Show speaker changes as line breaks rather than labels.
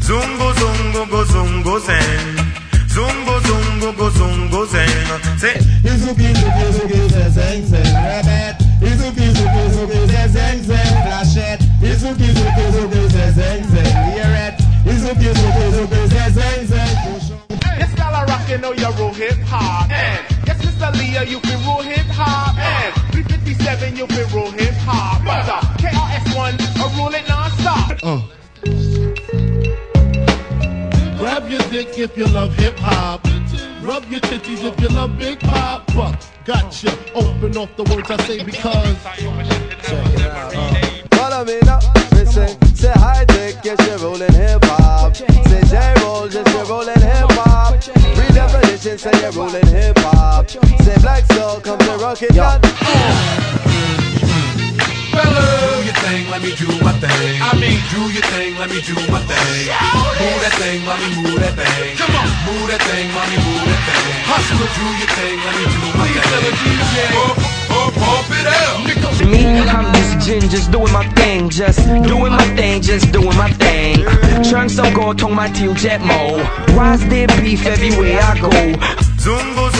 Zungo zungo go zungo zeng. Zungo zungo go zungo zeng. Say
Izuki zuki zuki zeng zeng rabbit. Izuki zuki zuki zeng zeng flashette. Izuki zuki zuki zeng zeng hear it. Izuki zuki zuki zeng zeng.
Yes, y'all are rockin' on your real hip hop. And yes, Mr. Leah, you been real hip hop. And 357, you been real hip hop. But KRS-One, a rule it non-stop.
Grab your dick if you love hip hop. Rub your titties if you love Big Papa. Gotcha. Open off the words I say because.
Follow me now. Listen, say hi dick, yes you're rolling hip hop. Say J-roll, yes you're rolling hip hop. Redefinition, say you're rolling hip hop. Say Black Soul, come to rock it down.
Do your thing, let me do my thing. I mean, do your thing, let me do my thing. Move that thing, mommy, move that thing. Come on, move that thing, mommy, move that thing. Hustler, do your thing, let me do my thing. Pump it out.
Me, I'm just Jin, just doing my thing, just doing my thing, just doing my thing. Churn some gold, tongue my teal jet mo. Why's there beef everywhere I go?
zungo